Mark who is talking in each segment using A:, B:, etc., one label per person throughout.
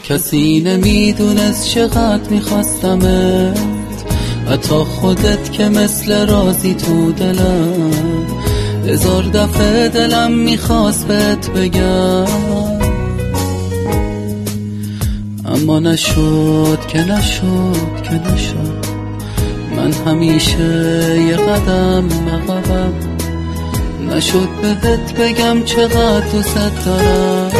A: کسی نمیدونست چقدر میخواستمت، حتی خودت که مثل رازی تو دلم. 1000 دفعه دلم میخواست بهت بگم، اما نشد که نشد. من همیشه یه قدم عقبم، نشد بهت بگم چقدر دوست دارم.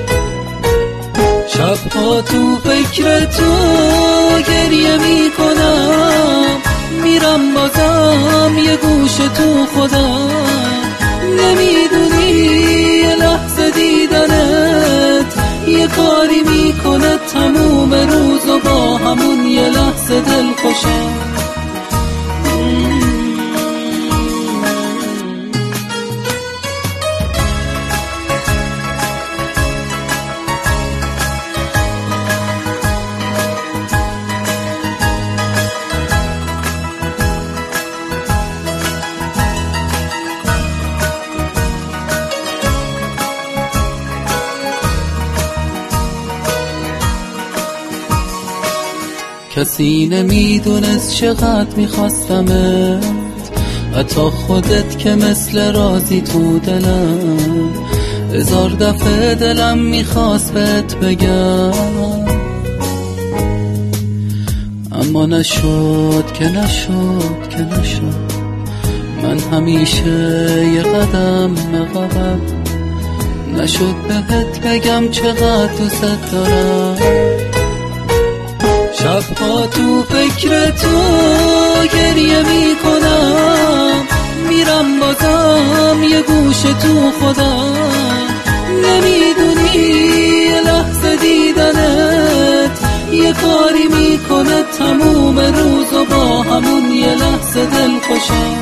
A: شبها تو فکر تو گریه میکنم، میرم بازم یه گوش تو خودم. نمیدونی یه لحظه دیدنت یه کاری میکنه تموم روز و با همون یه لحظه دل خوشم. کسی نمیدونست چقدر میخواستمت، حتی خودت که مثل رازی تو دلم. 1000 دفعه دلم میخواست بهت بگم، اما نشد که نشد. من همیشه یه قدم عقبم، نشد بهت بگم چقدر دوست دارم. شبها تو فکر تو گریه میکنم، میرم بازم یه گوش تو خودم. نمیدونی یه لحظه دیدنت یه کاری میکنه تموم روز و با همون یه لحظه دل خوشم.